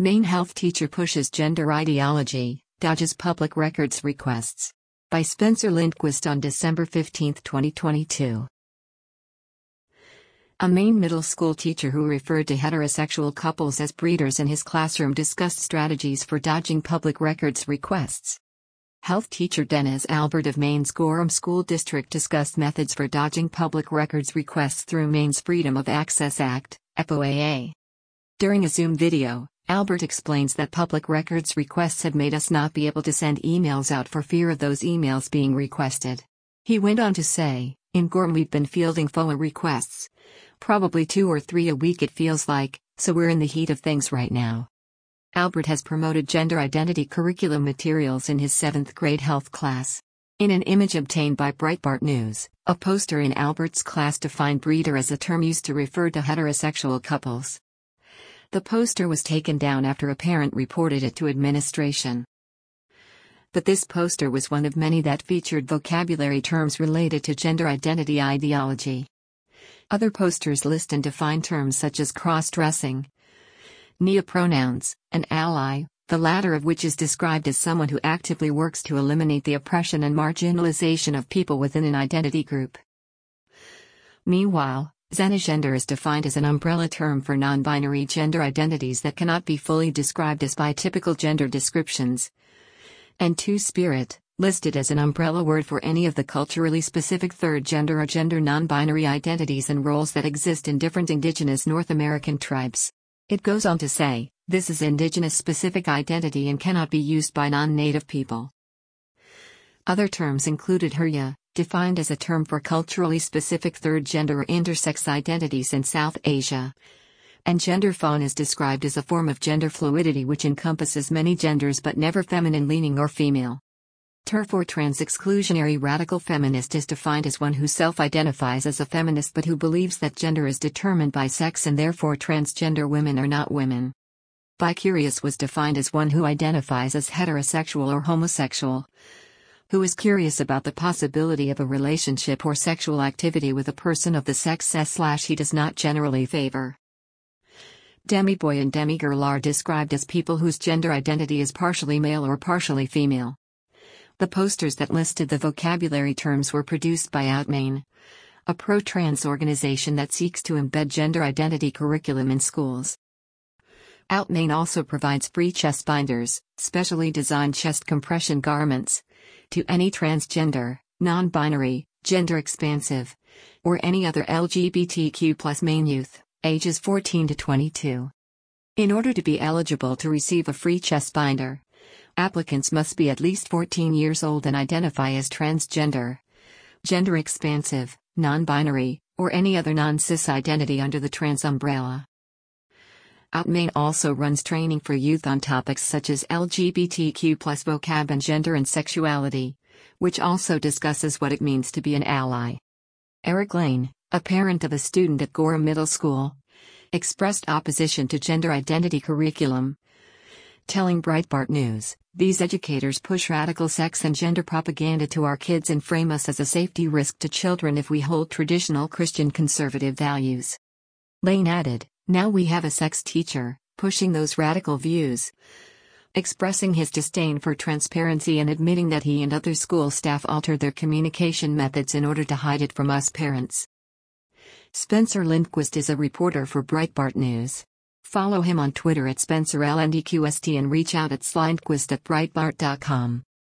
Maine health teacher pushes gender ideology, dodges public records requests. By Spencer Lindquist on December 15, 2022. A Maine middle school teacher who referred to heterosexual couples as breeders in his classroom discussed strategies for dodging public records requests. Health teacher Dennis Albert of Maine's Gorham School District discussed methods for dodging public records requests through Maine's Freedom of Access Act, FOAA. During a Zoom video, Albert explains that public records requests have made us not be able to send emails out for fear of those emails being requested. He went on to say, "In Gorham we've been fielding FOA requests. Probably 2 or 3 a week it feels like, so we're in the heat of things right now." Albert has promoted gender identity curriculum materials in his 7th grade health class. In an image obtained by Breitbart News, a poster in Albert's class defined breeder as a term used to refer to heterosexual couples. The poster was taken down after a parent reported it to administration. But this poster was one of many that featured vocabulary terms related to gender identity ideology. Other posters list and define terms such as cross-dressing, neopronouns, and ally, the latter of which is described as someone who actively works to eliminate the oppression and marginalization of people within an identity group. Meanwhile, xenogender is defined as an umbrella term for non-binary gender identities that cannot be fully described as by typical gender descriptions. And two-spirit, listed as an umbrella word for any of the culturally specific third gender or gender non-binary identities and roles that exist in different indigenous North American tribes. It goes on to say, this is indigenous-specific identity and cannot be used by non-native people. Other terms included Hurya, defined as a term for culturally specific third gender or intersex identities in South Asia. And genderfawn is described as a form of gender fluidity which encompasses many genders but never feminine-leaning or female. TERF or trans-exclusionary radical feminist is defined as one who self-identifies as a feminist but who believes that gender is determined by sex and therefore transgender women are not women. Bicurious was defined as one who identifies as heterosexual or homosexual, who is curious about the possibility of a relationship or sexual activity with a person of the sex he does not generally favor. Demiboy and demigirl are described as people whose gender identity is partially male or partially female. The posters that listed the vocabulary terms were produced by OutMaine, a pro-trans organization that seeks to embed gender identity curriculum in schools. OutMaine also provides free chest binders, specially designed chest compression garments, to any transgender, non-binary, gender-expansive, or any other LGBTQ+ Maine youth, ages 14 to 22. In order to be eligible to receive a free chest binder, applicants must be at least 14 years old and identify as transgender, gender-expansive, non-binary, or any other non-cis identity under the trans umbrella. OutMaine also runs training for youth on topics such as LGBTQ+ vocab and gender and sexuality, which also discusses what it means to be an ally. Eric Lane, a parent of a student at Gorham Middle School, expressed opposition to gender identity curriculum, telling Breitbart News, "These educators push radical sex and gender propaganda to our kids and frame us as a safety risk to children if we hold traditional Christian conservative values." Lane added, "Now we have a sex teacher, pushing those radical views," expressing his disdain for transparency and admitting that he and other school staff altered their communication methods in order to hide it from us parents. Spencer Lindquist is a reporter for Breitbart News. Follow him on Twitter at SpencerLNDQST and reach out at slindquist@breitbart.com.